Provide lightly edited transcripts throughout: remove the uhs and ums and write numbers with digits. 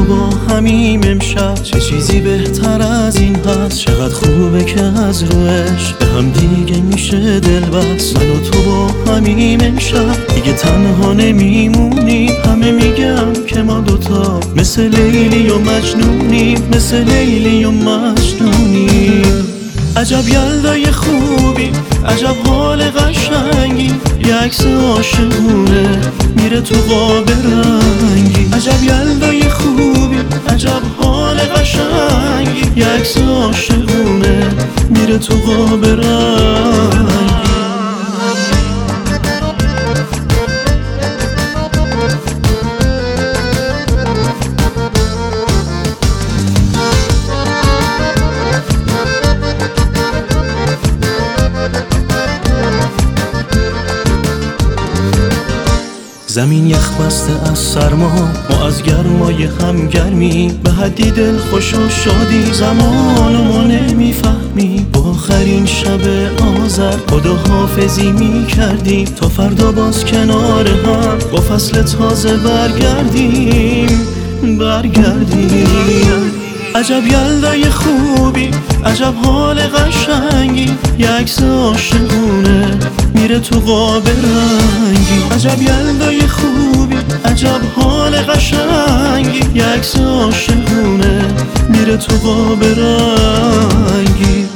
با همیم امشب، چه چیزی بهتر از این هست؟ چقدر خوبه که از روش به هم دیگه میشه دل بست. من و تو با همیم امشب دیگه تنها نمیمونیم. همه میگم که ما دوتا مثل لیلی و مجنونیم، مثل لیلی و مجنونیم. عجب یلدای خوبی، عجب حال قشنگی، یه عکس عاشقونه میره تو قاب رنگی. عجب یلدای خوبی، عجب حال قشنگی، یه عکس عاشقونه میره تو قاب رنگی. زمین یخ بسته از سرما، ما از گرمای هم گرمی، به حدی دل خوش و شادی، زمانو ما نمیفهمی. با آخرین شب آذر خداحافظی میکردیم تا فردا باز کنار هم با فصل تازه برگردیم. عجب یلدای خوبی، عجب حال قشنگی، یه عکس عاشقونه میره تو قاب رنگی. عجب یلدای خوبی، عجب حال قشنگی، یه عکس عاشقونه میره تو قاب رنگی.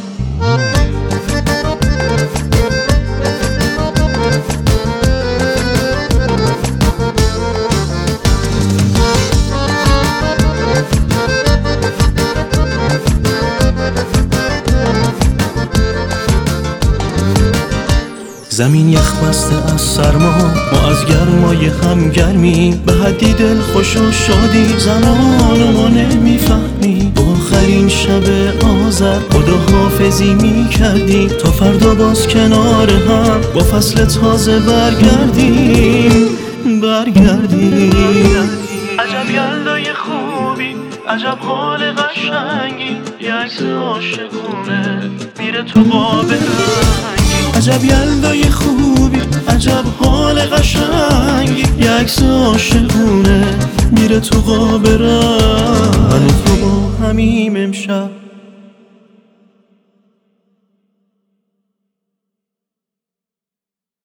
زمین یخ بسته از سرما، ما از گرمای هم گرمی، به حدی دل خوش و شادی، زمانو ما نمیفهمی. با آخرین شب آذر خداحافظی میکردیم تا فردا باز کنار هم با فصل تازه برگردیم. عجب یلدای خوبی، عجب حال قشنگی، یه عکس عاشقونه میره تو قاب رنگی. عجب یلدای خوبی، عجب حال قشنگی، یه عکس عاشقونه میره تو قاب رنگی. من و تو با همیم امشب